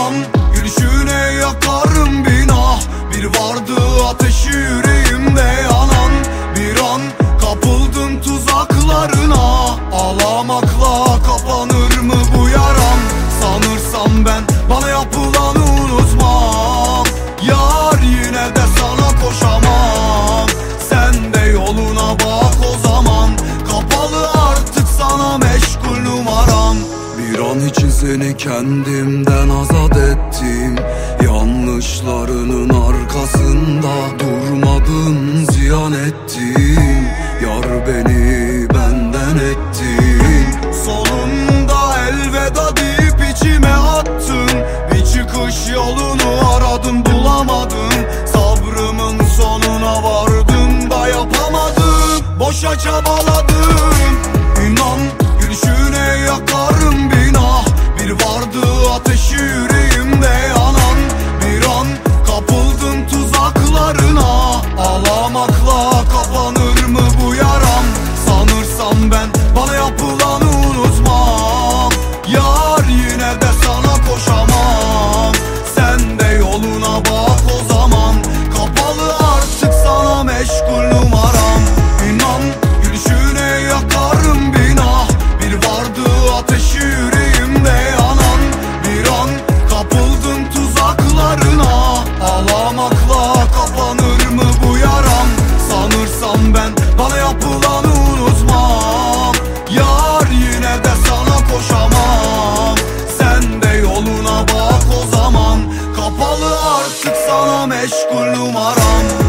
İnan gülüşüne yakarım binah. Bir vardı ateşi yüreğimde yanan. Bir an kapıldım tuzaklarına. Ağlamakla kapanır mı bu yaram? Sanırsam ben bana yapılanı unutmam. Yar yine de sana koşamam. Sen de yoluna bak o zaman. Kapalı artık sana meşgul numaram. Bir an için seni kendimden azat ettim. Yanlışlarının arkasında durmadın, ziyan ettin. Yar beni benden ettin. Sonunda elveda deyip içime attın. Bir çıkış yolunu aradım bulamadım. Sabrımın sonuna vardım da yapamadım. Boşa çabaladım. İnan gülüşüne yakarım binah. Bir vardı ateşi yüreğimde yanan. Bir an kapıldım tuzaklarına. Ağlamakla kapanır mı bu yaram? Sanırsam ben bana yapılanı unutmam. Yar yine de sana koşamam. Sen de yoluna bak o zaman. Kapalı artık sana meşgul numaram. İnan gülüşüne yakarım binah. Bir vardı ateşi yüreğimde yanan. Bir an kapıldım tuzaklarına. Ağlamakla kapanır mı bu yaram? Sanırsam ben bana yapılanı unutmam. Yar yine de sana koşamam. Sen de yoluna bak o zaman. Kapalı artık sana meşgul numaram.